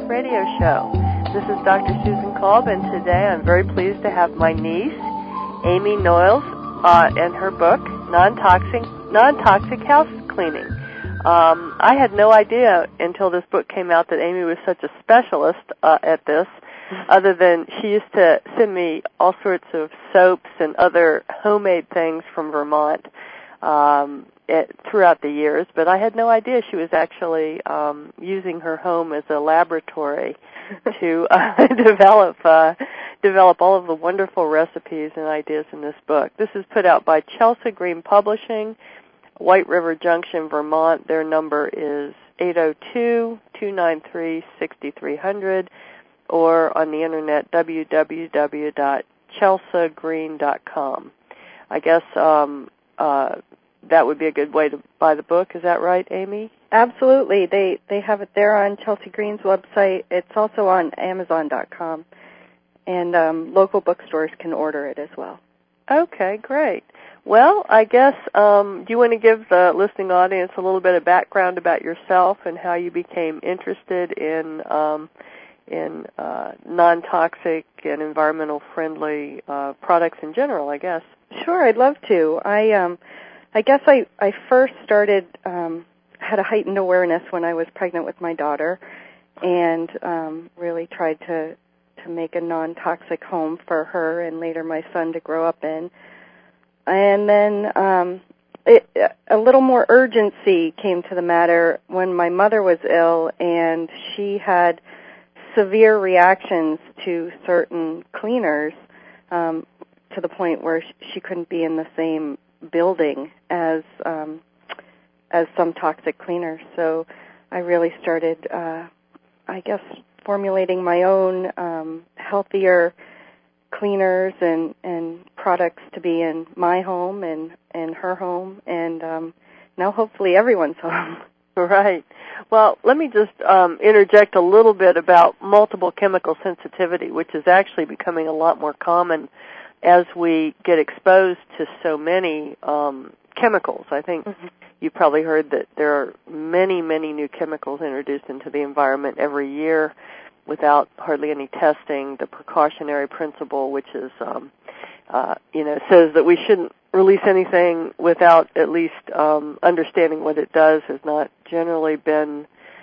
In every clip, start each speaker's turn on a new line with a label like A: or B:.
A: radio show. This is Dr. Susan Kolb, and today I'm very pleased to have my niece, Amy Noyles, and her book, Non-Toxic House Cleaning. I had no idea until this book came out that Amy was such a specialist at this, other than she used to send me all sorts of soaps and other homemade things from Vermont throughout the years, but I had no idea she was actually using her home as a laboratory to develop all of the wonderful recipes and ideas in this book. This is put out by Chelsea Green Publishing, White River Junction, Vermont. Their number is 802-293-6300, or on the internet, www.chelseagreen.com. I guess that would be a good way to buy the book. Is that right, Amy?
B: Absolutely. They have it there on Chelsea Green's website. It's also on Amazon.com, and local bookstores can order it as well.
A: Okay, great. Well, I guess, do you want to give the listening audience a little bit of background about yourself and how you became interested in non-toxic and environmental-friendly products in general, I guess?
B: Sure, I'd love to. I guess I first started, had a heightened awareness when I was pregnant with my daughter, and really tried to make a non-toxic home for her and later my son to grow up in. And then a little more urgency came to the matter when my mother was ill, and she had severe reactions to certain cleaners, to the point where she couldn't be in the same building as some toxic cleaners. So I really started, I guess, formulating my own healthier cleaners and products to be in my home and her home, and now hopefully everyone's home.
A: Right. Well, let me just interject a little bit about multiple chemical sensitivity, which is actually becoming a lot more common as we get exposed to so many chemicals. I think you probably heard that there are many, many new chemicals introduced into the environment every year without hardly any testing. The precautionary principle, which is, says that we shouldn't release anything without at least understanding what it does, has not generally been,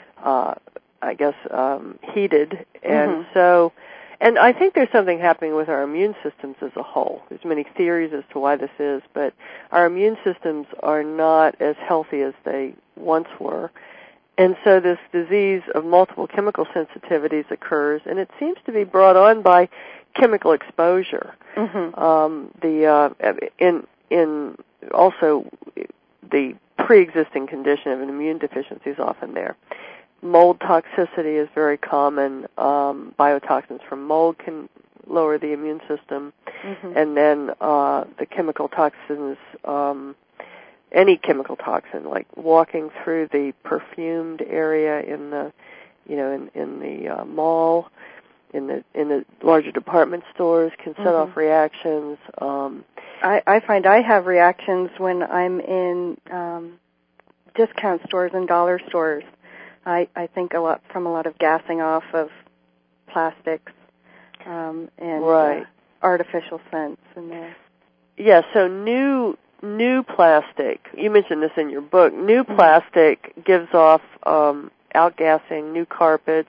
A: heeded. And so, and I think there's something happening with our immune systems as a whole. There's many theories as to why this is, but our immune systems are not as healthy as they once were. And so this disease of multiple chemical sensitivities occurs, and it seems to be brought on by chemical exposure. In also the pre-existing condition of an immune deficiency is often there. Mold toxicity is very common. Biotoxins from mold can lower the immune system, and then the chemical toxins. Any chemical toxin, like walking through the perfumed area in the, in the mall, in the larger department stores, can set off reactions.
B: I find I have reactions when I'm in discount stores and dollar stores. I think a lot of gassing off of plastics and artificial scents in there.
A: Yeah, so new plastic, you mentioned this in your book, new plastic gives off outgassing, new carpets,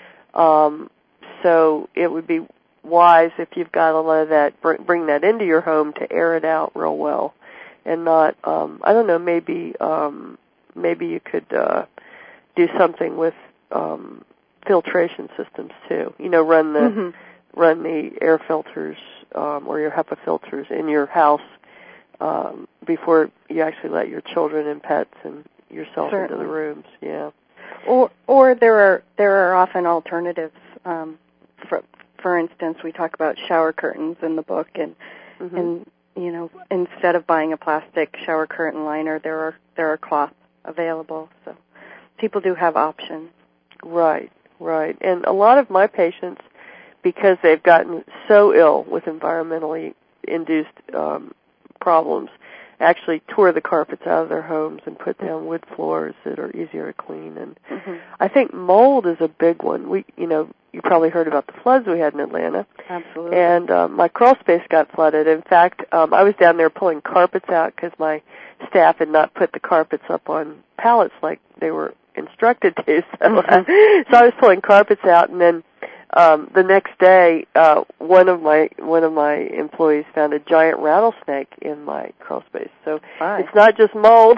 A: so it would be wise if you've got a lot of that, bring that into your home to air it out real well, and not, I don't know, maybe you could do something with filtration systems too, run the air filters or your HEPA filters in your house before you actually let your children and pets and yourself into the rooms. Yeah.
B: Or there are often alternatives. For instance, we talk about shower curtains in the book, and instead of buying a plastic shower curtain liner, there are cloth available. So people do have options. Right.
A: And a lot of my patients, because they've gotten so ill with environmentally induced problems, actually tore the carpets out of their homes and put down wood floors that are easier to clean. And I think mold is a big one. You probably heard about the floods we had in Atlanta.
B: Absolutely.
A: And my crawl space got flooded. In fact, I was down there pulling carpets out because my staff had not put the carpets up on pallets like they were instructed to. So I was pulling carpets out, and then the next day, one of my employees found a giant rattlesnake in my crawl space. So it's not just mold.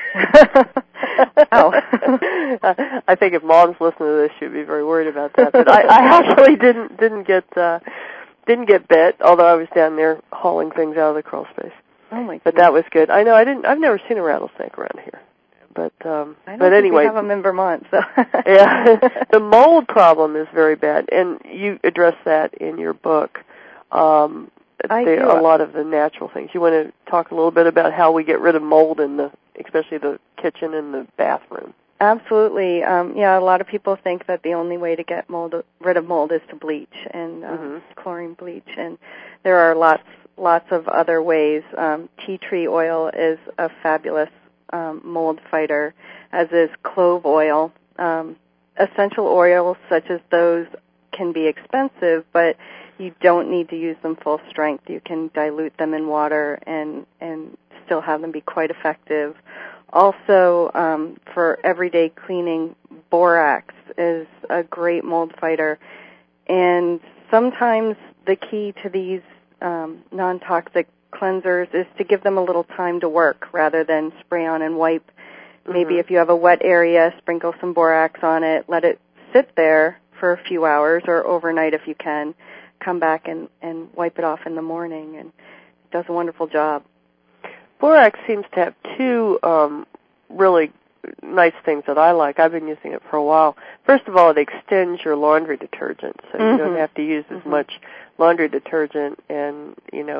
B: Oh.
A: I think if Mom's listening to this, she'd be very worried about that. But I actually didn't get bit, although I was down there hauling things out of the crawl space.
B: Oh my goodness.
A: But that was good. I know I've never seen a rattlesnake around here. But anyway,
B: we have them in Vermont. So
A: yeah, the mold problem is very bad, and you address that in your book.
B: I do.
A: A lot of the natural things. You want to talk a little bit about how we get rid of mold especially the kitchen and the bathroom?
B: Absolutely. A lot of people think that the only way to get rid of mold is to bleach and chlorine bleach, and there are lots of other ways. Tea tree oil is a fabulous mold fighter, as is clove oil. Essential oils such as those can be expensive, but you don't need to use them full strength. You can dilute them in water and still have them be quite effective. Also, for everyday cleaning, borax is a great mold fighter. And sometimes the key to these non-toxic cleansers is to give them a little time to work rather than spray on and wipe. Maybe if you have a wet area, sprinkle some borax on it, let it sit there for a few hours or overnight if you can. Come back and wipe it off in the morning, and it does a wonderful job.
A: Borax seems to have two really nice things that I like. I've been using it for a while. First of all, it extends your laundry detergent, so you don't have to use as much laundry detergent, and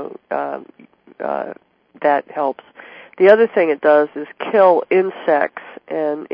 A: that helps. The other thing it does is kill insects and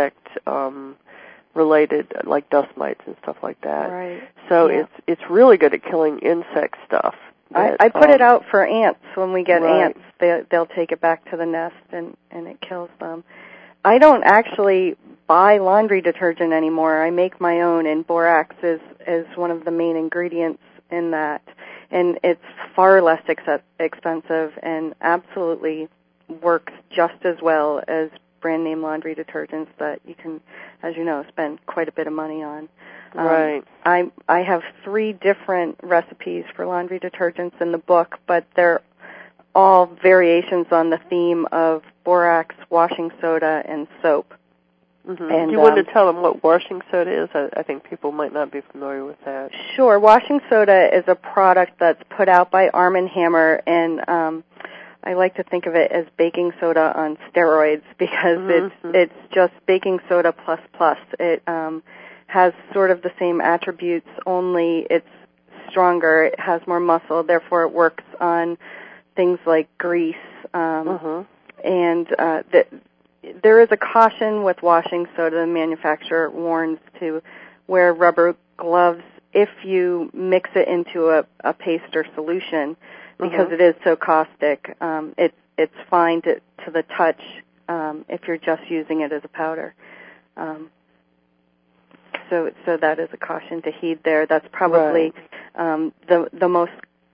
A: related, like dust mites and stuff like that.
B: Right.
A: So it's really good at killing insect stuff.
B: I put it out for ants. When we get ants, they'll take it back to the nest, and it kills them. I don't actually buy laundry detergent anymore. I make my own, and borax is one of the main ingredients in that. And it's far less expensive and absolutely works just as well as brand name laundry detergents that you can, as you know, spend quite a bit of money on.
A: Right.
B: I have 3 different recipes for laundry detergents in the book, but they're all variations on the theme of borax, washing soda, and soap.
A: And, do you want to tell them what washing soda is? I think people might not be familiar with that.
B: Sure. Washing soda is a product that's put out by Arm & Hammer, and I like to think of it as baking soda on steroids because it's just baking soda plus. It has sort of the same attributes, only it's stronger. It has more muscle, therefore it works on things like grease. And there is a caution with washing soda. The manufacturer warns to wear rubber gloves if you mix it into a paste or solution, because it is so caustic. It's fine to the touch if you're just using it as a powder. So that is a caution to heed there. That's probably the most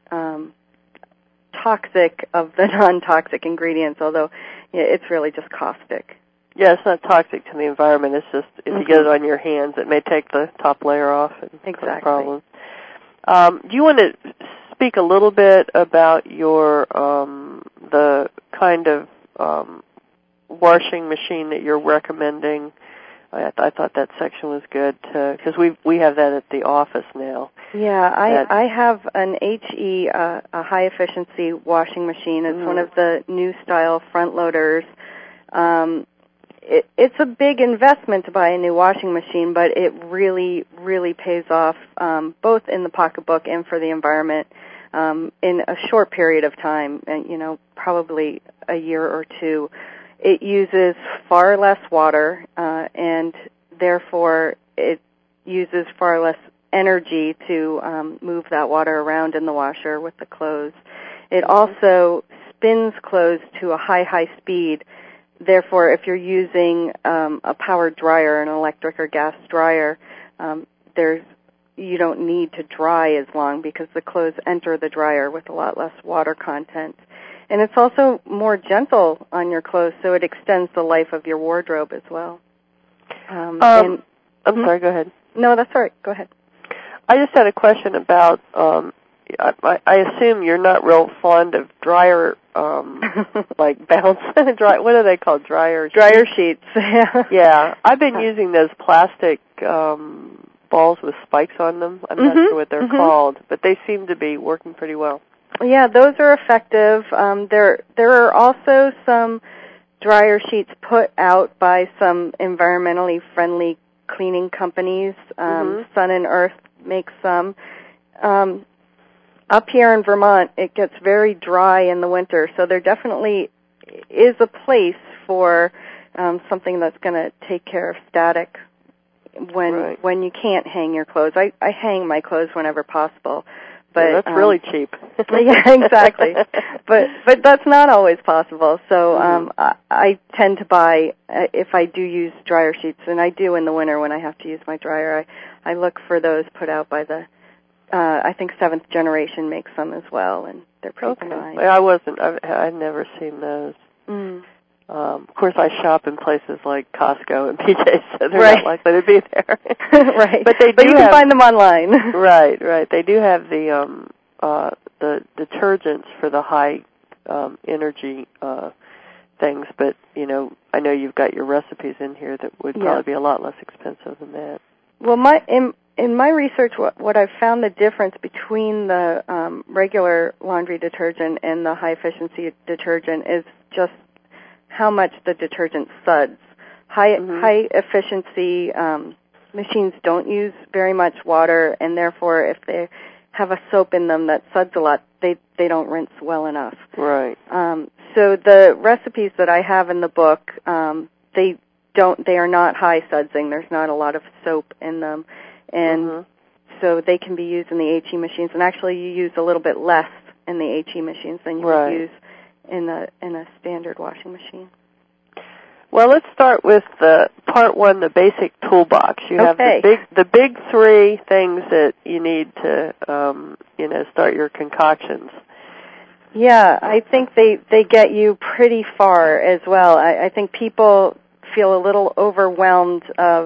B: toxic of the non-toxic ingredients, although it's really just caustic.
A: Yeah, it's not toxic to the environment. It's just if you get it on your hands, it may take the top layer off and cause problems. Do you want to speak a little bit about your the kind of washing machine that you're recommending? I thought that section was good because we have that at the office now.
B: Yeah, I have an HE, a high efficiency washing machine. It's one of the new style front loaders. It's a big investment to buy a new washing machine, but it really, really pays off both in the pocketbook and for the environment in a short period of time, and probably a year or two. It uses far less water, and therefore it uses far less energy to move that water around in the washer with the clothes. It also spins clothes to a high speed. Therefore, if you're using a power dryer, an electric or gas dryer, you don't need to dry as long because the clothes enter the dryer with a lot less water content. And it's also more gentle on your clothes, so it extends the life of your wardrobe as well.
A: I'm sorry, go ahead.
B: No, that's all right. Go ahead.
A: I just had a question about, I assume you're not real fond of dryer, like bounce, what are they called, dryer
B: sheets? Yeah.
A: Yeah, I've been using those plastic balls with spikes on them. I'm not sure what they're called, but they seem to be working pretty well.
B: Yeah, those are effective. There are also some dryer sheets put out by some environmentally friendly cleaning companies. Sun and Earth makes some. Up here in Vermont, it gets very dry in the winter, so there definitely is a place for something that's going to take care of static when you can't hang your clothes. I hang my clothes whenever possible. But
A: that's really cheap.
B: Yeah, exactly. But that's not always possible. So I tend to buy, if I do use dryer sheets, and I do in the winter when I have to use my dryer, I look for those put out by the, I think Seventh Generation makes some as well, and they're pretty nice.
A: I've never seen those. Of course, I shop in places like Costco and PJ's, so they're not likely to be there.
B: Right.
A: But you
B: can find them online.
A: Right. They do have the detergents for the high energy things, but I know you've got your recipes in here that would probably be a lot less expensive than that.
B: Well, in my research, what I've found the difference between the regular laundry detergent and the high efficiency detergent is just how much the detergent suds. High efficiency machines don't use very much water, and therefore, if they have a soap in them that suds a lot, they don't rinse well enough.
A: Right.
B: So the recipes that I have in the book, they are not high sudsing. There's not a lot of soap in them, and so they can be used in the HE machines. And actually, you use a little bit less in the HE machines than you would use in a standard washing machine.
A: Well, let's start with part one, the basic toolbox. You have the big three things that you need to start your concoctions. Yeah, I think they get you pretty far as well. I think people feel a little overwhelmed of,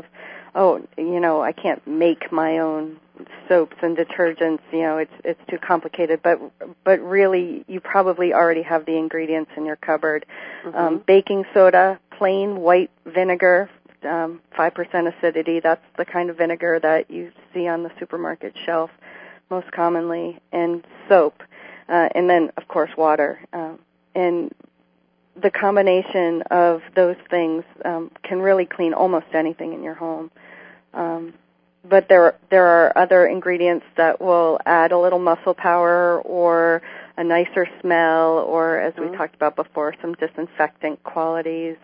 A: I can't make my own soaps and detergents, it's too complicated, but really you probably already have the ingredients in your cupboard. Baking soda, plain white vinegar, 5% acidity, that's the kind of vinegar that you see on the supermarket shelf most commonly, and soap, and then of course water. And the combination of those things can really clean almost anything in your home. But there are other ingredients that will add a little muscle power or a nicer smell, or, as we talked about before, some disinfectant qualities.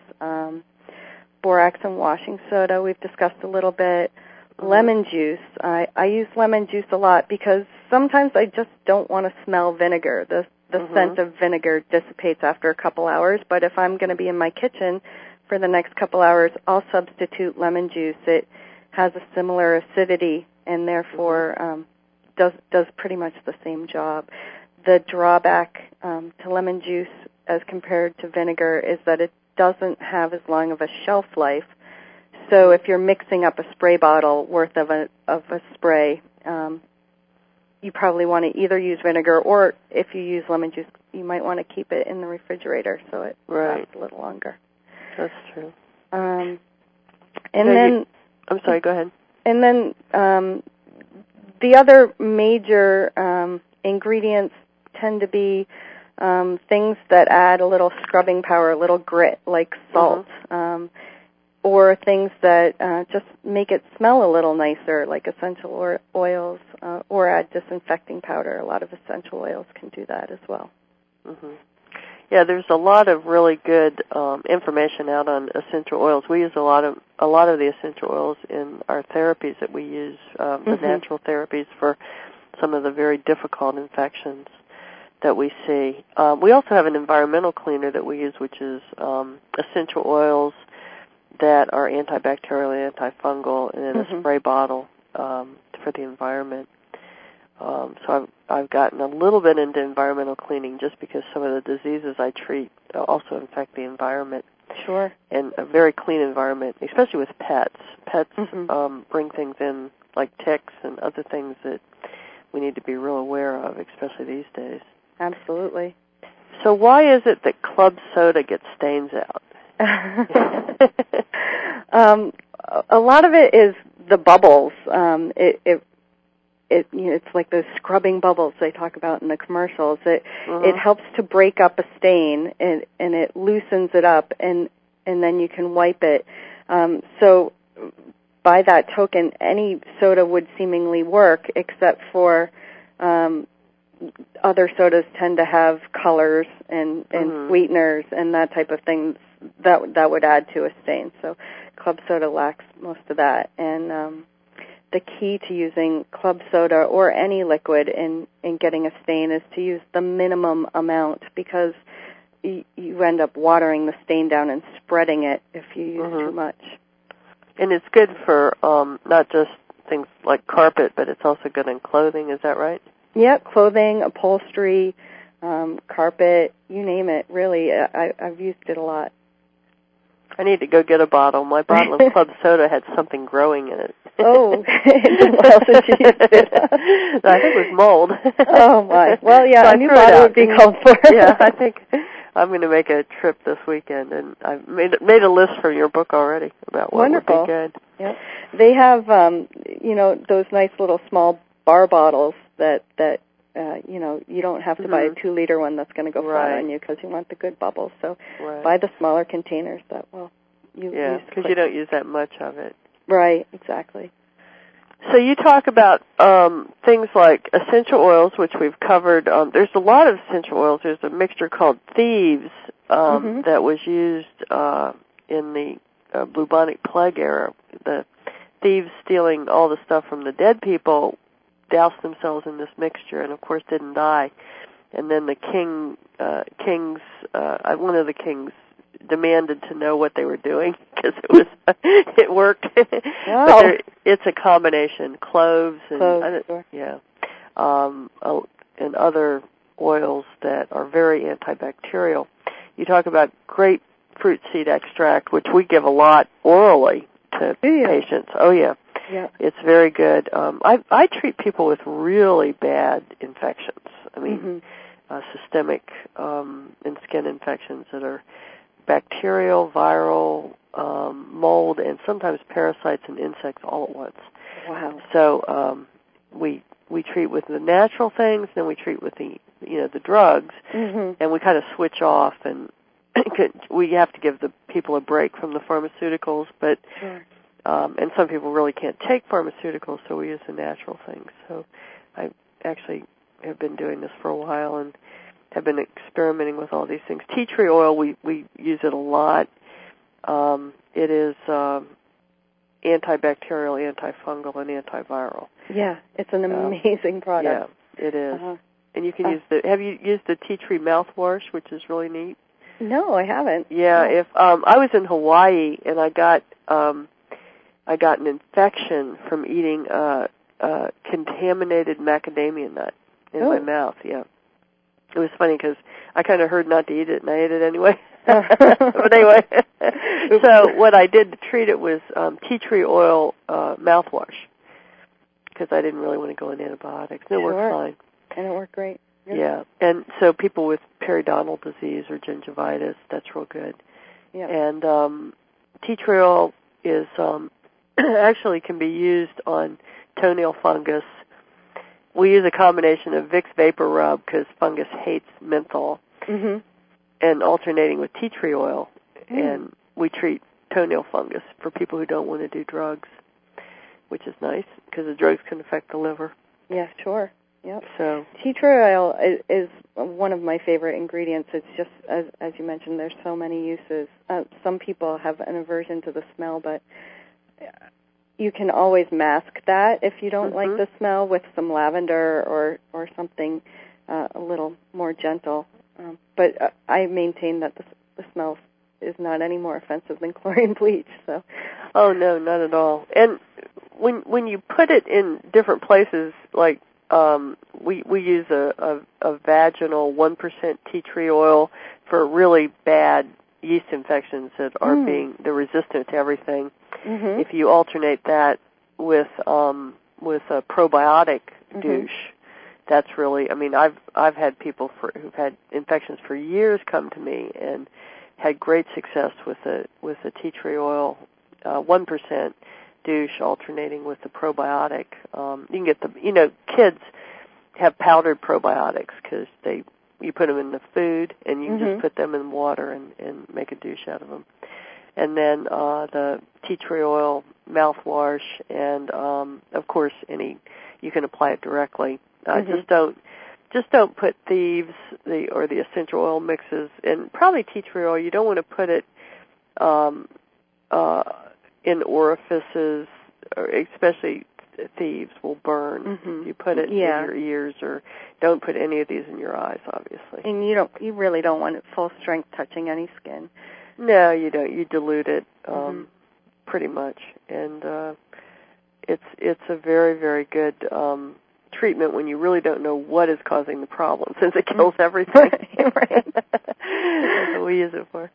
A: Borax and washing soda we've discussed a little bit. Lemon juice. I use lemon juice a lot because sometimes I just don't want to smell vinegar. The scent of vinegar dissipates after a couple hours, but if I'm going to be in my kitchen for the next couple hours, I'll substitute lemon juice. It has a similar acidity and therefore does pretty much the same job. The drawback to lemon juice as compared to vinegar is that it doesn't have as long of a shelf life. So if you're mixing up a spray bottle worth of a spray, you probably want to either use vinegar, or if you use lemon juice, you might want to keep it in the refrigerator so it lasts a little longer. That's true. I'm sorry, go ahead. And then the other major ingredients tend to be things that add a little scrubbing power, a little grit, like salt, or things that just make it smell a little nicer, like essential oils, or add disinfecting powder. A lot of essential oils can do that as well. Yeah, there's a lot of really good information out on essential oils. We use a lot of the essential oils in our therapies that we use, the natural therapies for some of the very difficult infections. that we see. We also have an environmental cleaner that we use, which is essential oils that are antibacterial, antifungal, and in a spray bottle for the environment. So I've gotten a little bit into environmental cleaning just because some of the diseases I treat also infect the environment.
B: Sure. And
A: a very clean environment, especially with pets. Pets bring things in like ticks and other things that we need to be real aware of, especially these days.
B: Absolutely.
A: So why is it that club soda gets stains out?
B: A lot of it is the bubbles. It's like those scrubbing bubbles they talk about in the commercials. It helps to break up a stain and it loosens it up and then you can wipe it. So by that token, any soda would seemingly work except for other sodas tend to have colors and sweeteners and that type of thing that would add to a stain. So club soda lacks most of that. And the key to using club soda or any liquid in getting a stain is to use the minimum amount because you end up watering the stain down and spreading it if you use too much.
A: And it's good for not just things like carpet, but it's also good in clothing. Is that right?
B: Yep, clothing, upholstery, carpet, you name it, really. I've used it a lot.
A: I need to go get a bottle. My bottle of club soda had something growing in it.
B: Oh, well, since you used it.
A: I think it was mold.
B: Oh, my. Well, yeah,
A: so
B: a new bottle would be called for.
A: Yeah, I think I'm going to make a trip this weekend, and I've made a list for your book already about what would be good.
B: Yep. They have, those nice little small bar bottles that you don't have to buy a 2-liter one that's going to go flat on you because you want the good bubbles. So buy the smaller containers that will use. Yeah,
A: because you don't use that much of it.
B: Right, exactly.
A: So you talk about things like essential oils, which we've covered. There's a lot of essential oils. There's a mixture called Thieves that was used in the bubonic plague era. The thieves stealing all the stuff from the dead people doused themselves in this mixture and, of course, didn't die. And then the one of the kings demanded to know what they were doing because it worked.
B: Wow.
A: But it's a combination, cloves and and other oils that are very antibacterial. You talk about grapefruit seed extract, which we give a lot orally to patients. Oh yeah. Yeah. It's very good. I treat people with really bad infections. I mean, systemic and skin infections that are bacterial, viral, mold, and sometimes parasites and insects all at once.
B: Wow.
A: So we treat with the natural things, then we treat with the drugs, and we kind of switch off, and we have to give the people a break from the pharmaceuticals, but and some people really can't take pharmaceuticals, so we use the natural things. So I actually have been doing this for a while and have been experimenting with all these things. Tea tree oil, we use it a lot. It is antibacterial, antifungal, and antiviral.
B: Yeah, it's an amazing product.
A: Yeah, it is. And you can use have you used the tea tree mouthwash, which is really neat?
B: No, I haven't.
A: Yeah, if I was in Hawaii and I got an infection from eating contaminated macadamia nut in my mouth. Yeah, it was funny because I kind of heard not to eat it, and I ate it anyway. But anyway, so what I did to treat it was tea tree oil mouthwash because I didn't really want to go on antibiotics. And it worked fine.
B: And it worked great. Yep.
A: Yeah, and so people with periodontal disease or gingivitis, that's real good. Yeah. And tea tree oil is actually can be used on toenail fungus. We use a combination of Vicks Vapor Rub because fungus hates menthol, and alternating with tea tree oil. And we treat toenail fungus for people who don't want to do drugs, which is nice because the drugs can affect the liver.
B: Yeah, sure. Yep.
A: So
B: tea tree oil is one of my favorite ingredients. It's just, as you mentioned, there's so many uses. Some people have an aversion to the smell, but you can always mask that if you don't like the smell with some lavender or something a little more gentle. But I maintain that the smell is not any more offensive than chlorine bleach. So.
A: Oh no, not at all. And when you put it in different places, like we use a vaginal 1% tea tree oil for really bad yeast infections that are they're resistant to everything.
B: Mm-hmm.
A: If you alternate that with a probiotic douche, that's really. I mean, I've had people who've had infections for years come to me and had great success with a tea tree oil 1% douche alternating with the probiotic. You can get kids have powdered probiotics because you put them in the food and you can just put them in water and make a douche out of them. And then the tea tree oil mouthwash, and of course you can apply it directly. Just don't put Thieves or the essential oil mixes, and probably tea tree oil. You don't want to put it in orifices, or especially Thieves will burn. You put it in your ears, or don't put any of these in your eyes, obviously.
B: And you really don't want it full strength touching any skin.
A: No, you don't. You dilute it pretty much, and it's a very, very good treatment when you really don't know what is causing the problem, since it kills everything.
B: Right.
A: That's what we use it for.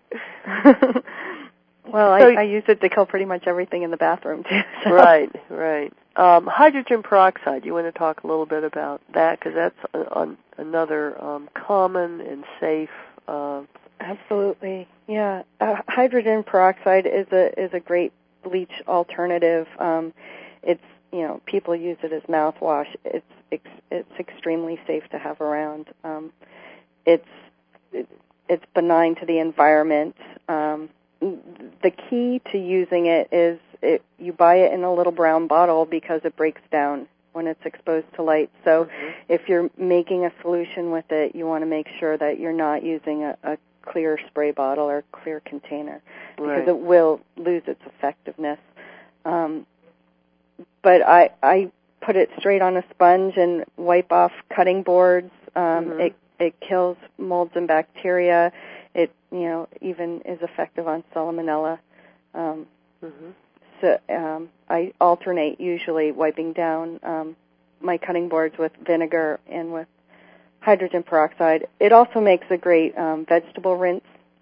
B: Well, I use it to kill pretty much everything in the bathroom, too. So.
A: Right. Hydrogen peroxide, you want to talk a little bit about that, because that's another common and safe.
B: Absolutely, yeah. Hydrogen peroxide is a great bleach alternative. It's people use it as mouthwash. It's extremely safe to have around. It's benign to the environment. The key to using it is you buy it in a little brown bottle because it breaks down when it's exposed to light. So if you're making a solution with it, you want to make sure that you're not using a clear spray bottle or clear container, because it will lose its effectiveness. But I put it straight on a sponge and wipe off cutting boards. It kills molds and bacteria. It even is effective on salmonella. So I alternate usually wiping down my cutting boards with vinegar and with hydrogen peroxide. It also makes a great vegetable rinse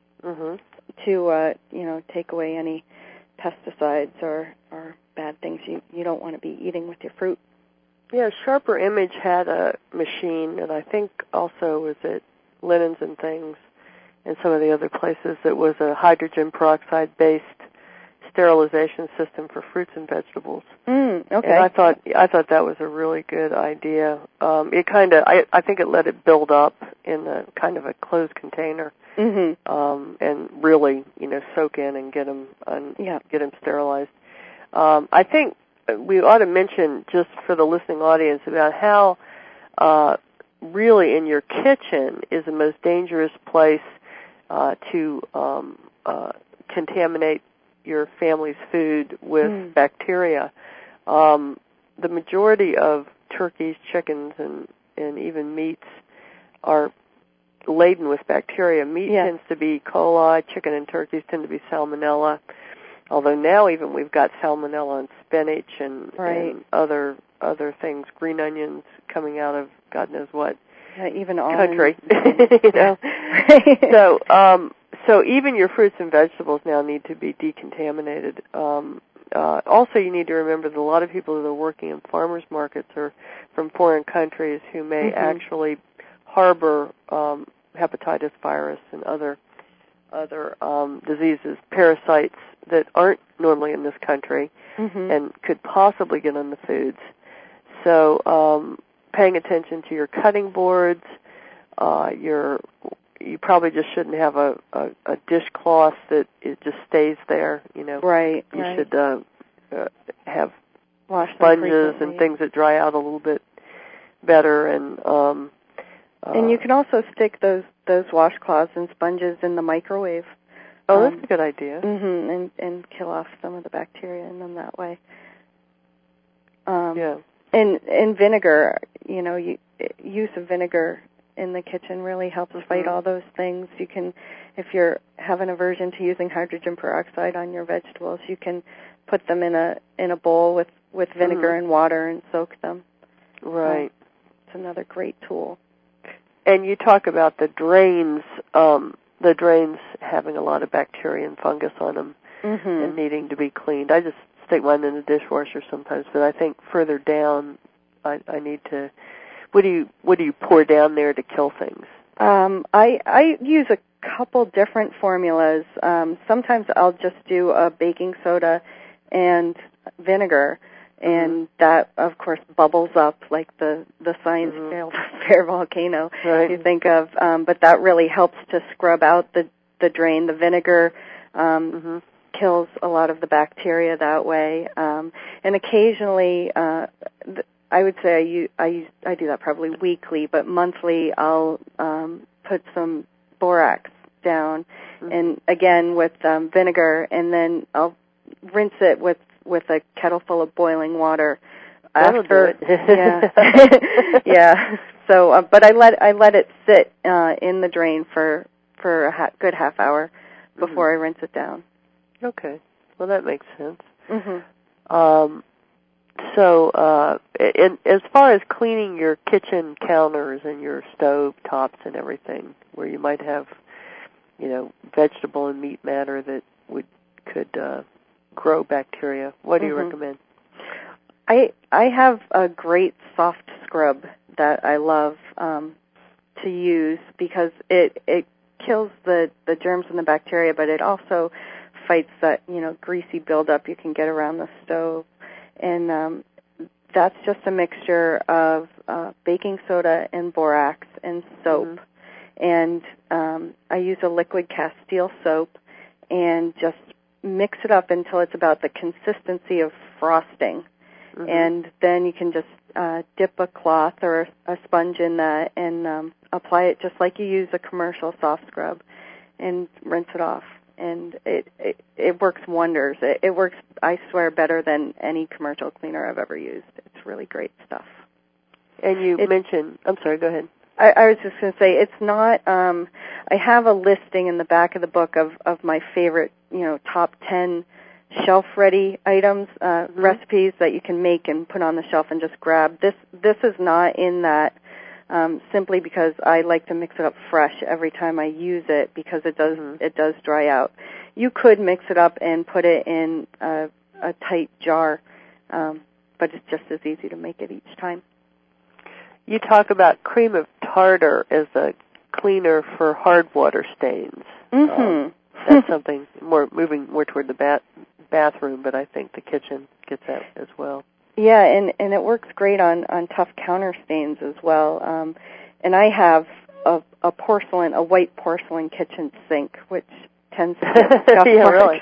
B: to take away any pesticides or bad things you don't want to be eating with your fruit.
A: Yeah, Sharper Image had a machine, and I think also was at Linens and Things and some of the other places that was a hydrogen peroxide-based sterilization system for fruits and vegetables.
B: Okay.
A: And I thought that was a really good idea. I think it let it build up in a kind of a closed container, and really, soak in and get them sterilized. I think we ought to mention, just for the listening audience, about how really in your kitchen is the most dangerous place to contaminate your family's food with bacteria. The majority of turkeys, chickens, and even meats are laden with bacteria. Meat tends to be E. coli, chicken and turkeys tend to be salmonella, although now even we've got salmonella in spinach and other things, green onions coming out of God knows what
B: even
A: country. So even your fruits and vegetables now need to be decontaminated. Also, you need to remember that a lot of people that are working in farmers markets are from foreign countries who may actually harbor hepatitis virus and other diseases, parasites that aren't normally in this country and could possibly get on the foods. So paying attention to your cutting boards, you probably just shouldn't have a dishcloth that it just stays there.
B: Right.
A: You should have sponges and things that dry out a little bit better. And
B: you can also stick those washcloths and sponges in the microwave.
A: Oh, that's a good idea.
B: And kill off some of the bacteria in them that way.
A: Yeah.
B: And vinegar, use of vinegar in the kitchen really helps fight all those things. You can, if you have an aversion to using hydrogen peroxide on your vegetables, you can put them in a bowl with vinegar and water and soak them.
A: Right.
B: It's another great tool.
A: And you talk about the drains having a lot of bacteria and fungus on them and needing to be cleaned. I just stick mine in the dishwasher sometimes, but I think further down I need to. What do you pour down there to kill things?
B: I use a couple different formulas. Sometimes I'll just do a baking soda and vinegar, and that, of course, bubbles up like the science fair volcano you think of. But that really helps to scrub out the drain. The vinegar kills a lot of the bacteria that way. And occasionally, I would say I do that probably weekly, but monthly I'll put some borax down, and again with vinegar, and then I'll rinse it with a kettle full of boiling water.
A: That'll do it.
B: Yeah. So, but I let it sit in the drain for a good half hour before I rinse it down.
A: Okay. Well, that makes sense. So, as far as cleaning your kitchen counters and your stove tops and everything, where you might have, vegetable and meat matter that could grow bacteria, what do you recommend?
B: I have a great soft scrub that I love to use because it kills the germs and the bacteria, but it also fights that greasy buildup you can get around the stove. And that's just a mixture of baking soda and borax and soap. And I use a liquid Castile soap and just mix it up until it's about the consistency of frosting. And then you can just dip a cloth or a sponge in that and apply it just like you use a commercial soft scrub and rinse it off. And it works wonders. It works, I swear, better than any commercial cleaner I've ever used. It's really great stuff.
A: And you mentioned, I'm sorry, go ahead.
B: I was just going to say, it's not, I have a listing in the back of the book of my favorite, top 10 shelf-ready items, recipes that you can make and put on the shelf and just grab. This is not in that simply because I like to mix it up fresh every time I use it because it does dry out. You could mix it up and put it in a tight jar, but it's just as easy to make it each time.
A: You talk about cream of tartar as a cleaner for hard water stains. That's something moving more toward the bathroom, but I think the kitchen gets that as well.
B: Yeah, and it works great on tough counter stains as well. And I have a white porcelain kitchen sink, which tends to get scuff marks.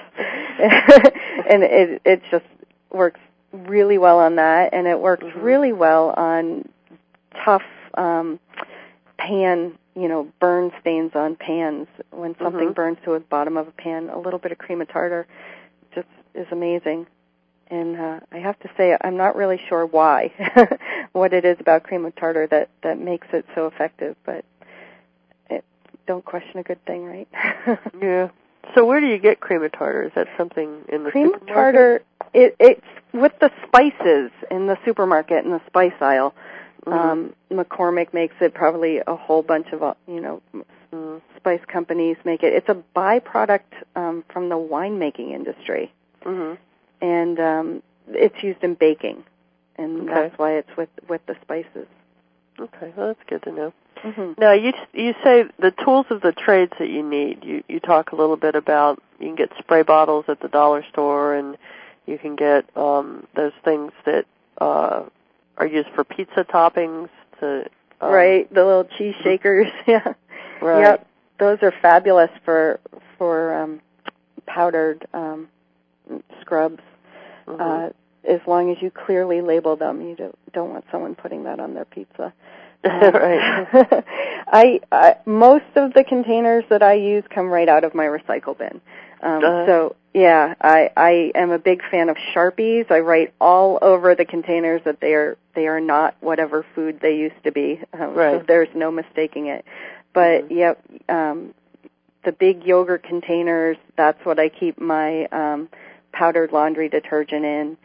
B: And it just works really well on that, and it works really well on tough pan, burn stains on pans. When something burns to the bottom of a pan, a little bit of cream of tartar just is amazing. And I have to say, I'm not really sure why, what it is about cream of tartar that makes it so effective, but don't question a good thing, right?
A: Yeah. So where do you get cream of tartar? Is that something in the
B: cream
A: supermarket?
B: Cream of tartar, it's with the spices in the supermarket, in the spice aisle. McCormick makes it, probably a whole bunch of, spice companies make it. It's a byproduct from the winemaking industry. And it's used in baking, and that's why it's with the spices.
A: Okay, well, that's good to know. Now, you say the tools of the trades that you need. You talk a little bit about you can get spray bottles at the dollar store, and you can get those things that are used for pizza toppings.
B: Right, the little cheese shakers. Yeah.
A: Right.
B: Yep, those are fabulous for powdered scrubs. As long as you clearly label them, you don't want someone putting that on their pizza.
A: Right.
B: I most of the containers that I use come right out of my recycle bin. So, yeah, I am a big fan of Sharpies. I write all over the containers that they are not whatever food they used to be.
A: Right.
B: So there's no mistaking it. But, yep, the big yogurt containers, that's what I keep my powdered laundry detergent in.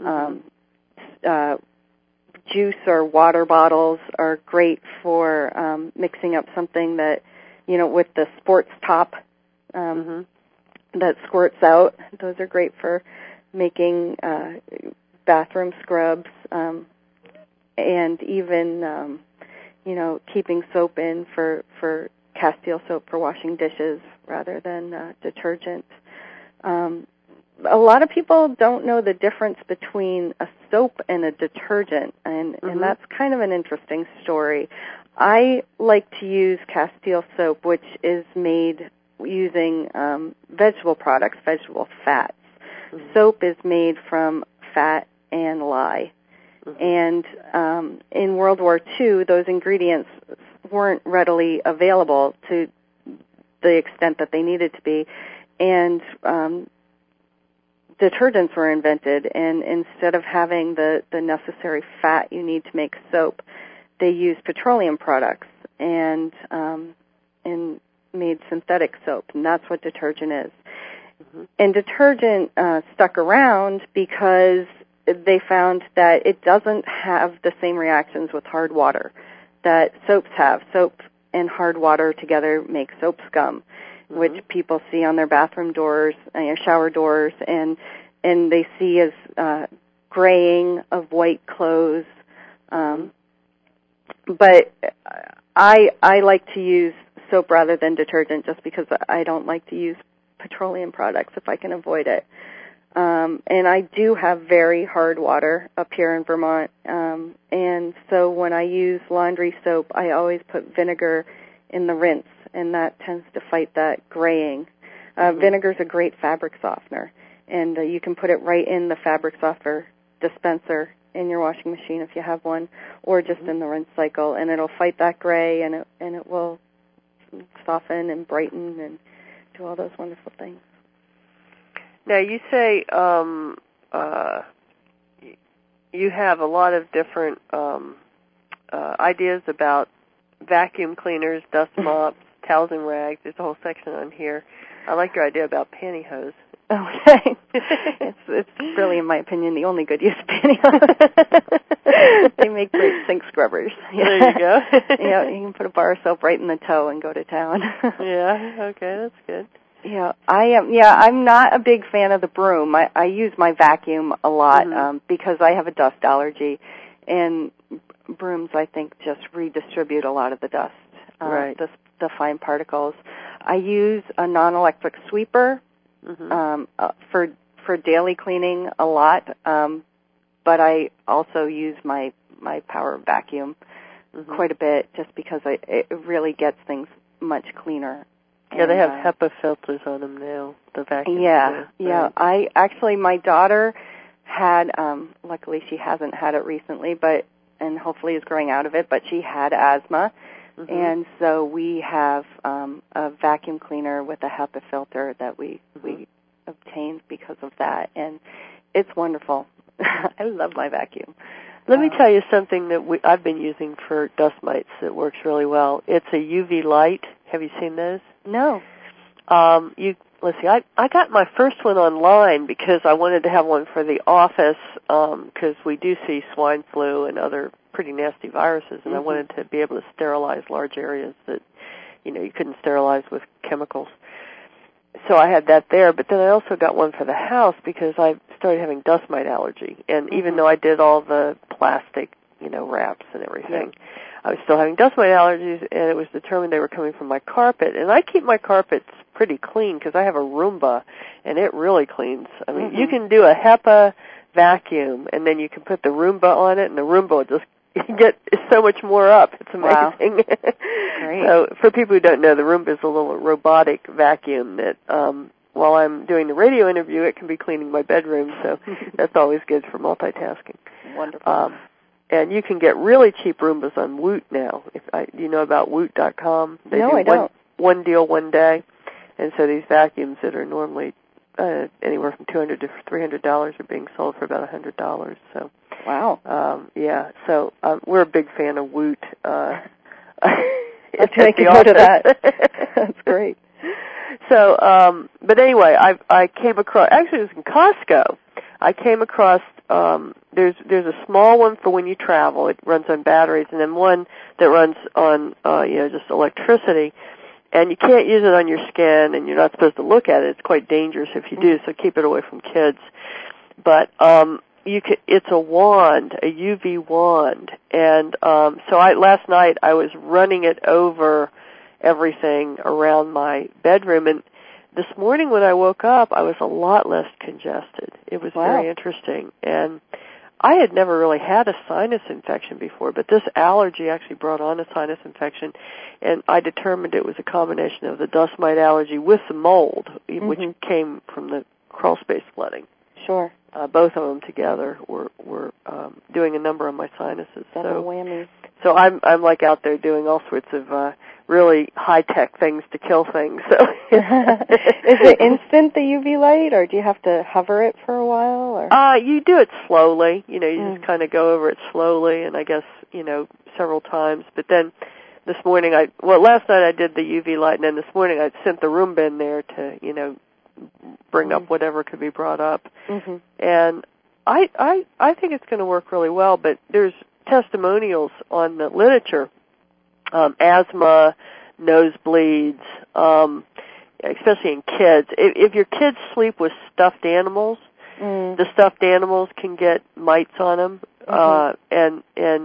B: Juice or water bottles are great for mixing up something that, with the sports top that squirts out. Those are great for making bathroom scrubs and even, keeping soap in for Castile soap for washing dishes rather than detergent. A lot of people don't know the difference between a soap and a detergent, and that's kind of an interesting story. I like to use Castile soap, which is made using vegetable products, vegetable fats. Soap is made from fat and lye. And in World War II, those ingredients weren't readily available to the extent that they needed to be, and detergents were invented, and instead of having the necessary fat you need to make soap, they used petroleum products and made synthetic soap, and that's what detergent is. And detergent stuck around because they found that it doesn't have the same reactions with hard water that soaps have. Soap and hard water together make soap scum, which people see on their bathroom doors, shower doors, and they see as graying of white clothes. But I like to use soap rather than detergent just because I don't like to use petroleum products if I can avoid it. And I do have very hard water up here in Vermont, and so when I use laundry soap, I always put vinegar in the rinse, and that tends to fight that graying. Vinegar's a great fabric softener, and you can put it right in the fabric softener dispenser in your washing machine if you have one, or just in the rinse cycle, and it'll fight that gray, and it will soften and brighten and do all those wonderful things.
A: Now, you say you have a lot of different ideas about vacuum cleaners, dust mops, towels and rags. There's a whole section on here. I like your idea about pantyhose.
B: Okay. It's really, in my opinion, the only good use of pantyhose. They make great sink scrubbers.
A: There you go.
B: Yeah, you can put a bar of soap right in the toe and go to town.
A: Yeah, okay, that's good.
B: Yeah, I'm not a big fan of the broom. I use my vacuum a lot because I have a dust allergy, and brooms, I think, just redistribute a lot of the dust,
A: right.
B: the fine particles. I use a non-electric sweeper for daily cleaning a lot, but I also use my power vacuum quite a bit just because it really gets things much cleaner.
A: Yeah, they have HEPA filters on them now, the vacuum.
B: Yeah.
A: Right.
B: My daughter had, luckily she hasn't had it recently, and hopefully is growing out of it, but she had asthma, and so we have a vacuum cleaner with a HEPA filter that we obtained because of that, and it's wonderful. I love my vacuum.
A: Let me tell you something that I've been using for dust mites that works really well. It's a UV light. Have you seen those?
B: No.
A: Let's see, I got my first one online because I wanted to have one for the office because we do see swine flu and other pretty nasty viruses, and I wanted to be able to sterilize large areas that, you couldn't sterilize with chemicals. So I had that there, but then I also got one for the house because I started having dust mite allergy, and even though I did all the plastic, wraps and everything, I was still having dust mite allergies, and it was determined they were coming from my carpet. And I keep my carpets pretty clean because I have a Roomba, and it really cleans. I mean, you can do a HEPA vacuum, and then you can put the Roomba on it, and the Roomba will just get so much more up. It's amazing. Wow. Great. So for people who don't know, the Roomba is a little robotic vacuum that while I'm doing the radio interview, it can be cleaning my bedroom, so that's always good for multitasking.
B: Wonderful.
A: And you can get really cheap Roombas on Woot now. Do you know about Woot.com?
B: No, I don't.
A: One deal, one day. And so these vacuums that are normally anywhere from $200 to $300 are being sold for about $100. So
B: wow.
A: Yeah. So we're a big fan of Woot.
B: Let's make a note of that. That's great.
A: So, but anyway, I came across, actually it was in Costco. I came across, there's a small one for when you travel. It runs on batteries, and then one that runs on, just electricity. And you can't use it on your skin, and you're not supposed to look at it. It's quite dangerous if you do, so keep it away from kids. But, it's a wand, a UV wand. And, so last night I was running it over everything around my bedroom, and this morning when I woke up, I was a lot less congested. It was very interesting, and I had never really had a sinus infection before, but this allergy actually brought on a sinus infection, and I determined it was a combination of the dust mite allergy with the mold, which came from the crawl space flooding.
B: Sure.
A: Both of them together were doing a number on my sinuses.
B: Double whammy.
A: So I'm like out there doing all sorts of really high-tech things to kill things. So
B: is it instant, the UV light, or do you have to hover it for a while? Or?
A: You do it slowly. You just kind of go over it slowly, and I guess, several times. But then this morning, last night I did the UV light, and then this morning I sent the Roomba in there to, bring up whatever could be brought up. And I think it's going to work really well, but there's testimonials on the literature, asthma, nosebleeds, especially in kids. If your kids sleep with stuffed animals, the stuffed animals can get mites on them, and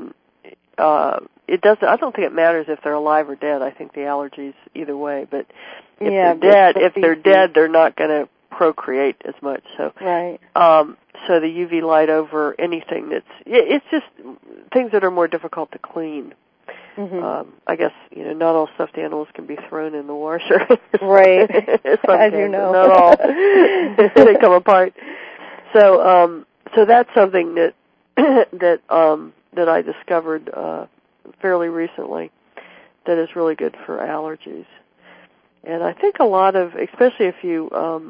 A: it doesn't. I don't think it matters if they're alive or dead. I think the allergies either way, but if they're dead, they're not going to procreate as much. So so the UV light over anything it's just things that are more difficult to clean. I guess, not all stuffed animals can be thrown in the washer.
B: Right. As you know.
A: Not all. They come apart. So that's something that I discovered fairly recently that is really good for allergies. And I think a lot of, especially if you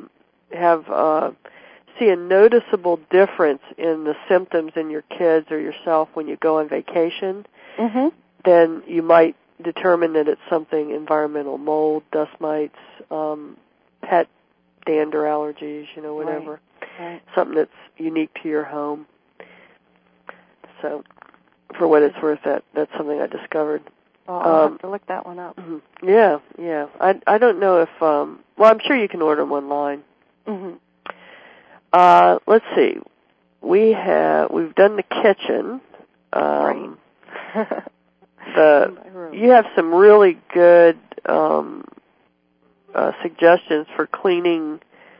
A: see a noticeable difference in the symptoms in your kids or yourself when you go on vacation, then you might determine that it's something environmental, mold, dust mites, pet dander allergies, whatever.
B: Right.
A: Something that's unique to your home. So, for what it's worth, that's something I discovered.
B: Oh, I'll have to look that one up.
A: Yeah. I don't know if, I'm sure you can order them online. Let's see. We've done the kitchen. You have some really good suggestions for cleaning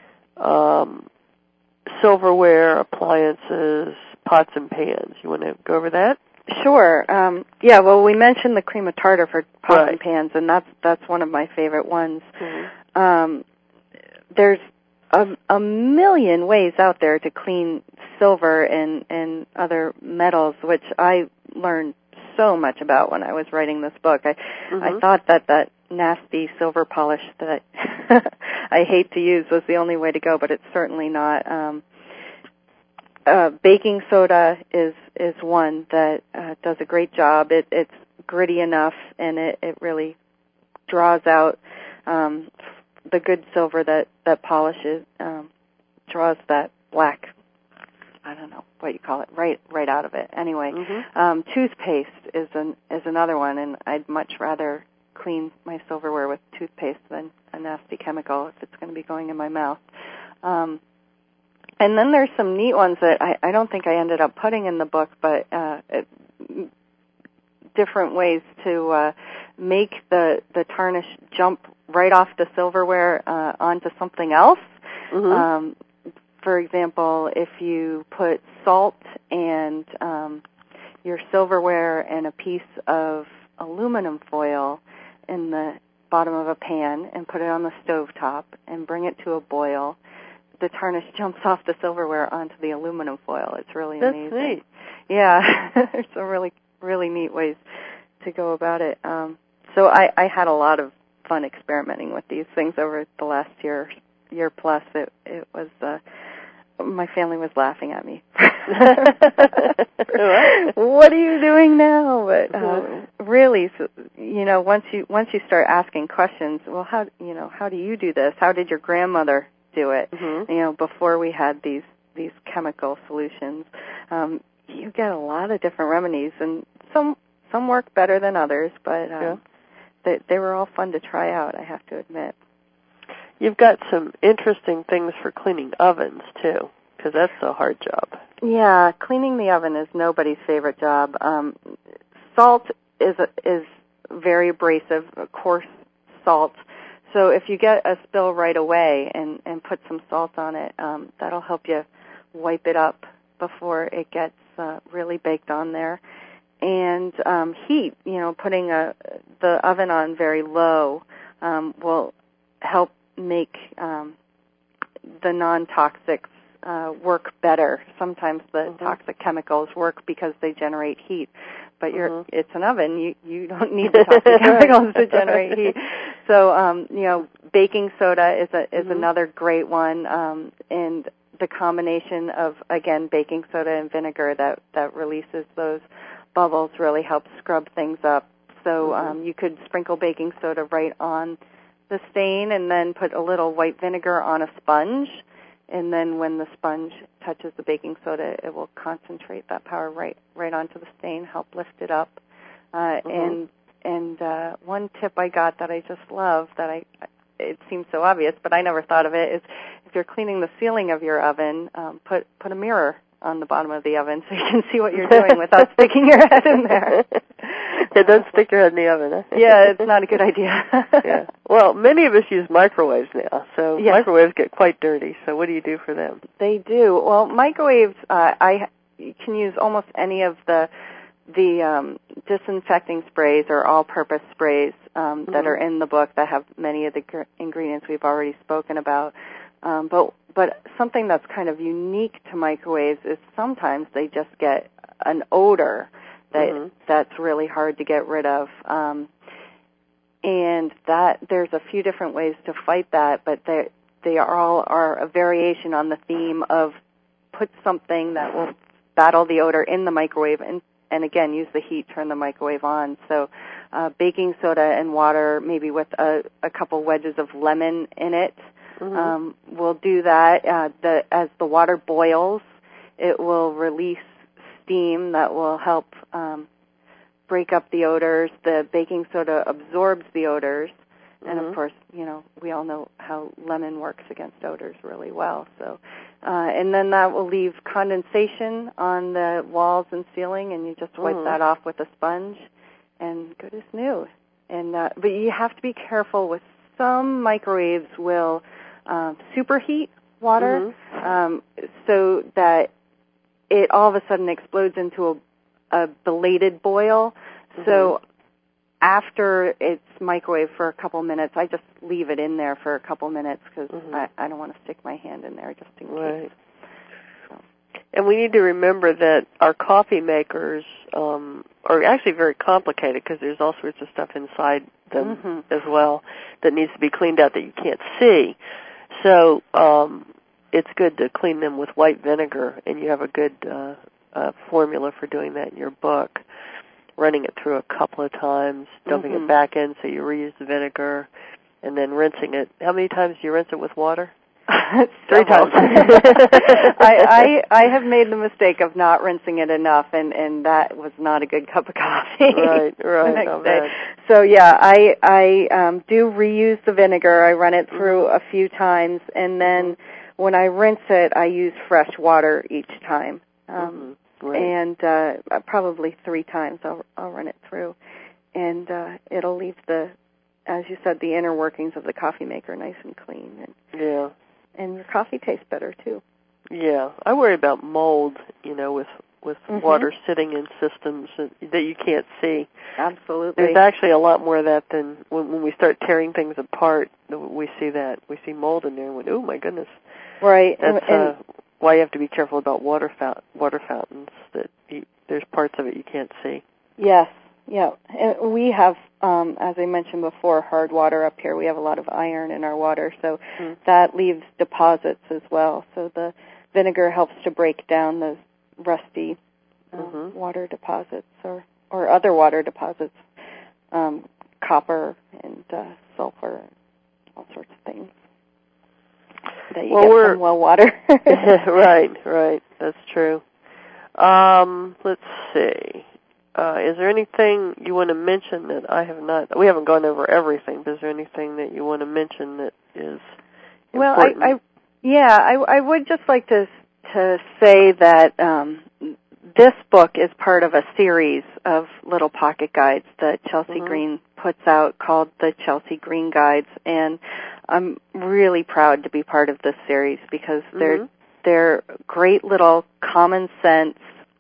A: silverware, appliances, pots and pans. You want to go over that?
B: Sure. We mentioned the cream of tartar for pots and pans, and that's one of my favorite ones. There's a million ways out there to clean silver and other metals, which I learned so much about when I was writing this book. I thought that nasty silver polish that I hate to use was the only way to go, but it's certainly not. Baking soda is one that does a great job. It's gritty enough, and it really draws out the good silver that polishes, draws that black, I don't know what you call it, right out of it. Anyway, toothpaste is another one, and I'd much rather clean my silverware with toothpaste than a nasty chemical if it's going to be going in my mouth. And then there's some neat ones that I don't think I ended up putting in the book, but different ways to make the tarnish jump right off the silverware onto something else. For example, if you put salt and your silverware and a piece of aluminum foil in the bottom of a pan and put it on the stovetop and bring it to a boil, the tarnish jumps off the silverware onto the aluminum foil. It's really amazing.
A: That's neat.
B: Yeah, there's some really, really neat ways to go about it. So I had a lot of fun experimenting with these things over the last year plus. It was my family was laughing at me. What are you doing now? But really, so, once you start asking questions, well, how do you do this? How did your grandmother do it?
A: Mm-hmm.
B: Before we had these chemical solutions, you get a lot of different remedies, and some work better than others, but they were all fun to try out, I have to admit.
A: You've got some interesting things for cleaning ovens, too, because that's a hard job.
B: Yeah, cleaning the oven is nobody's favorite job. Salt is very abrasive, coarse salt. So if you get a spill right away and put some salt on it, that'll help you wipe it up before it gets really baked on there. And heat, putting the oven on very low will help make the non-toxics work better. Sometimes the toxic chemicals work because they generate heat, but it's an oven. You don't need the toxic chemicals to generate heat. So baking soda is another great one, and the combination of, again, baking soda and vinegar that releases those bubbles really helps scrub things up. So you could sprinkle baking soda right on the stain and then put a little white vinegar on a sponge, and then when the sponge touches the baking soda, it will concentrate that power right onto the stain, help lift it up. And one tip I got that I just love, it seems so obvious, but I never thought of it, is if you're cleaning the ceiling of your oven, put a mirror on the bottom of the oven so you can see what you're doing without sticking your head in there.
A: Yeah, don't stick your head in the oven, huh?
B: Yeah, it's not a good idea.
A: Yeah. Well, many of us use microwaves now, so microwaves get quite dirty. So what do you do for them?
B: They do. Well, microwaves, you can use almost any of the disinfecting sprays or all-purpose sprays that are in the book that have many of the ingredients we've already spoken about. But something that's kind of unique to microwaves is sometimes they just get an odor that's really hard to get rid of. And that there's a few different ways to fight that, but they all are a variation on the theme of put something that will battle the odor in the microwave and again, use the heat, turn the microwave on. So baking soda and water, maybe with a couple wedges of lemon in it, will do that. As the water boils, it will release steam that will help break up the odors. The baking soda absorbs the odors. And, of course, we all know how lemon works against odors really well. So, and then that will leave condensation on the walls and ceiling, and you just wipe that off with a sponge, and good as new. And but you have to be careful with some microwaves will superheat water so that it all of a sudden explodes into a belated boil. So after it's microwaved for a couple minutes, I just leave it in there for a couple minutes because I don't want to stick my hand in there just in case. So.
A: And we need to remember that our coffee makers are actually very complicated because there's all sorts of stuff inside them as well that needs to be cleaned out that you can't see. So it's good to clean them with white vinegar, and you have a good formula for doing that in your book. Running it through a couple of times, dumping it back in so you reuse the vinegar, and then rinsing it. How many times do you rinse it with water?
B: 3 times. I have made the mistake of not rinsing it enough, and that was not a good cup of coffee.
A: Right.
B: The next day. So yeah, I do reuse the vinegar. I run it through a few times, and then when I rinse it, I use fresh water each time. And probably 3 times I'll run it through, and it'll leave as you said, the inner workings of the coffee maker nice and clean. And your coffee tastes better too. Yeah,
A: I worry about mold, with water sitting in systems that you can't see.
B: Absolutely.
A: There's actually a lot more of that than when we start tearing things apart. We see that. We see mold in there, and we oh my goodness.
B: Right.
A: That's why you have to be careful about water fountains. There's parts of it you can't see.
B: Yes, yeah. And we have as I mentioned before, hard water up here. We have a lot of iron in our water, so that leaves deposits as well. So the vinegar helps to break down those rusty water deposits or other water deposits, copper and sulfur, all sorts of things that you get from well water.
A: Right. That's true. Let's see. Is there anything you want to mention that I have not? We haven't gone over everything, but is there anything that you want to mention that is important?
B: Well, I would just like to say that this book is part of a series of little pocket guides that Chelsea Green puts out called the Chelsea Green Guides, and I'm really proud to be part of this series because they're great little common sense,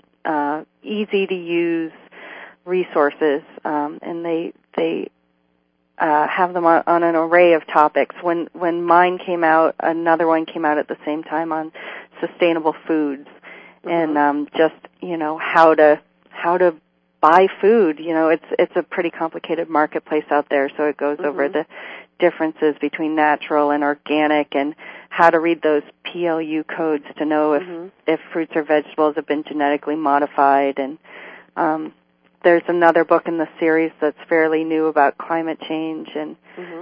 B: easy to use resources, and they have them on an array of topics. When mine came out, another one came out at the same time on sustainable foods and just how to buy food. It's a pretty complicated marketplace out there, so it goes over the differences between natural and organic and how to read those PLU codes to know if fruits or vegetables have been genetically modified. And there's another book in the series that's fairly new about climate change, and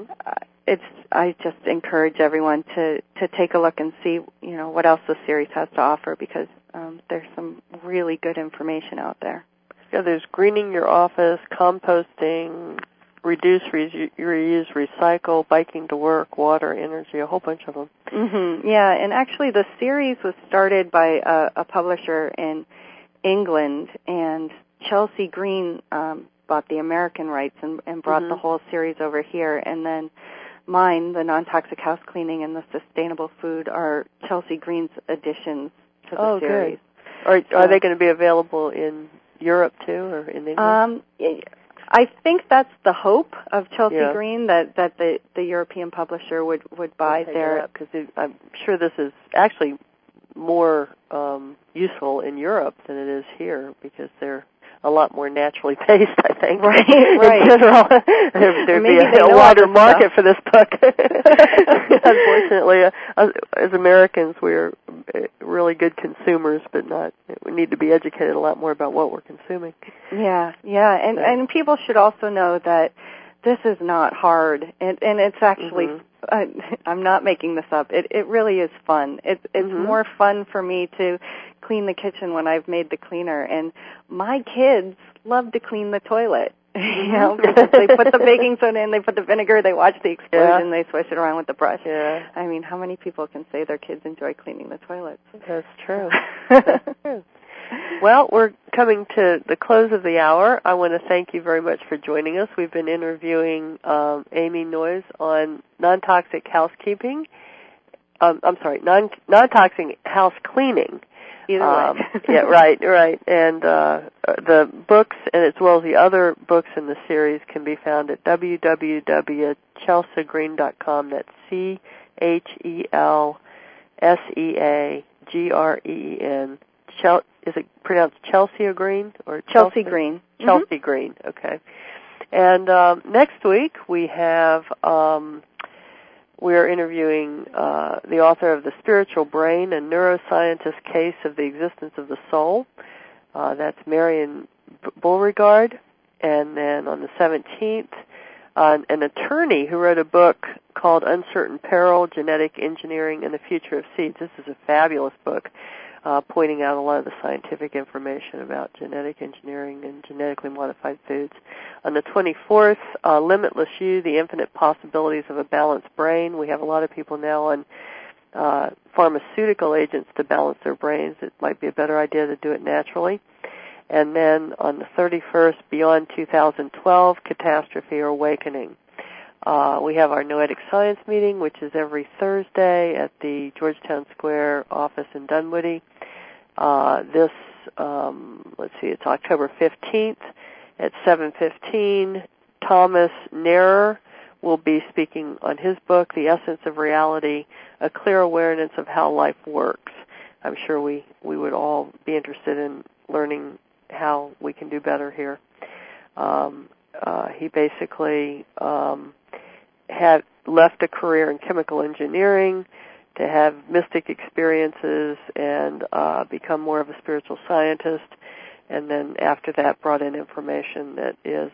B: I just encourage everyone to take a look and see what else the series has to offer, because there's some really good information out there.
A: Yeah, there's greening your office, composting, reduce, reuse, recycle, biking to work, water, energy, a whole bunch of them.
B: Yeah, and actually the series was started by a publisher in England, and Chelsea Green bought the American rights and brought the whole series over here. And then mine, the non-toxic house cleaning and the sustainable food, are Chelsea Green's additions to the series.
A: Good. Are they going to be available in Europe too, or in England?
B: I think that's the hope of Chelsea Green, that the European publisher would buy their.
A: Because I'm sure this is actually more useful in Europe than it is here, because they're a lot more naturally based, I think.
B: Right.
A: In general, there'd be a wider market for this book. Unfortunately, as Americans, we're really good consumers, but we need to be educated a lot more about what we're consuming.
B: Yeah, and people should also know that this is not hard, and it's actually, I'm not making this up, it really is fun. It's more fun for me to clean the kitchen when I've made the cleaner, and my kids love to clean the toilet. Because they put the baking soda in, they put the vinegar, they watch the explosion, they swish it around with the brush.
A: Yeah.
B: I mean, how many people can say their kids enjoy cleaning the toilets?
A: That's true. That's true. Well, we're coming to the close of the hour. I want to thank you very much for joining us. We've been interviewing Amy Noyes on non-toxic housekeeping. Non-toxic house cleaning.
B: Either way.
A: Yeah, right. And the books, and as well as the other books in the series, can be found at www.chelseagreen.com. That's CHELSEAGREEN. Is it pronounced Chelsea Green or
B: Chelsea Green?
A: Chelsea Green. Okay. And next week we have we're interviewing the author of The Spiritual Brain, a neuroscientist case of the existence of the soul. That's Marion Beauregard. And then on the 17th, an attorney who wrote a book called Uncertain Peril, Genetic Engineering and the Future of Seeds. This is a fabulous book, pointing out a lot of the scientific information about genetic engineering and genetically modified foods. On the 24th, Limitless You, the Infinite Possibilities of a Balanced Brain. We have a lot of people now on pharmaceutical agents to balance their brains. It might be a better idea to do it naturally. And then on the 31st, Beyond 2012, Catastrophe or Awakening. We have our Noetic Science meeting, which is every Thursday at the Georgetown Square office in Dunwoody. It's October 15th at 7:15. Thomas Narer will be speaking on his book, The Essence of Reality, A Clear Awareness of How Life Works. I'm sure we would all be interested in learning how we can do better here. he basically had left a career in chemical engineering to have mystic experiences and become more of a spiritual scientist, and then after that brought in information that is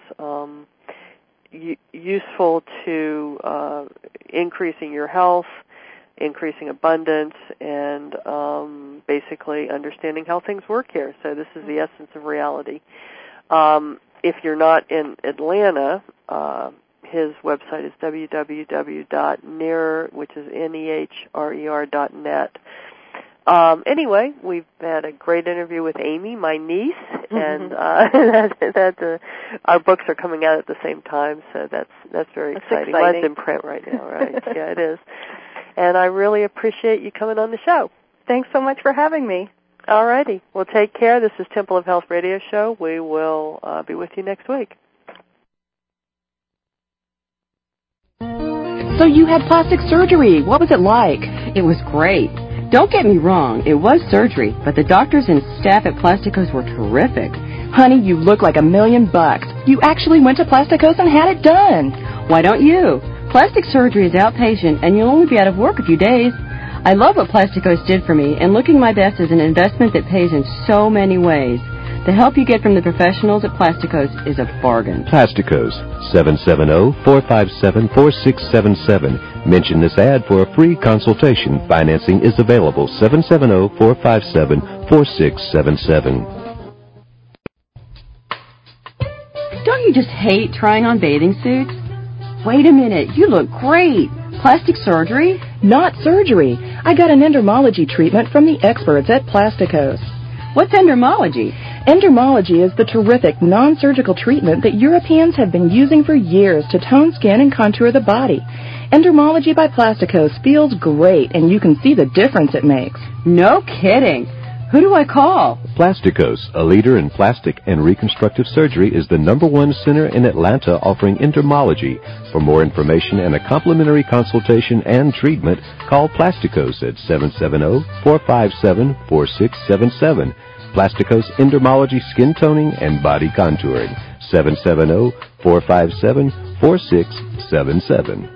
A: useful to increasing your health, increasing abundance, and basically understanding how things work here. So this is the essence of reality. If you're not in Atlanta, his website is www.neher, which is NEHRER.net. Anyway, we've had a great interview with Amy, my niece, and our books are coming out at the same time, so that's very exciting. Mine's in print right now, right? Yeah, it is. And I really appreciate you coming on the show.
B: Thanks so much for having me.
A: All righty. Well, take care. This is Temple of Health Radio Show. We will be with you next week.
C: So you had plastic surgery. What was it like?
D: It was great. Don't get me wrong, it was surgery, but the doctors and staff at Plasticos were terrific.
C: Honey, you look like $1 million. You actually went to Plasticos and had it done.
D: Why don't you? Plastic surgery is outpatient, and you'll only be out of work a few days. I love what Plasticos did for me, and looking my best is an investment that pays in so many ways. The help you get from the professionals at Plasticos is a bargain.
E: Plasticos, 770-457-4677. Mention this ad for a free consultation. Financing is available, 770-457-4677.
D: Don't you just hate trying on bathing suits? Wait a minute, you look great. Plastic surgery?
C: Not surgery. I got an endermology treatment from the experts at Plasticos.
D: What's endermology?
C: Endermology is the terrific non-surgical treatment that Europeans have been using for years to tone skin and contour the body. Endermology by Plasticos feels great, and you can see the difference it makes.
D: No kidding. Who do I call?
E: Plasticos, a leader in plastic and reconstructive surgery, is the #1 center in Atlanta offering endermology. For more information and a complimentary consultation and treatment, call Plasticos at 770-457-4677. Plasticos Endermology Skin Toning and Body Contouring, 770-457-4677.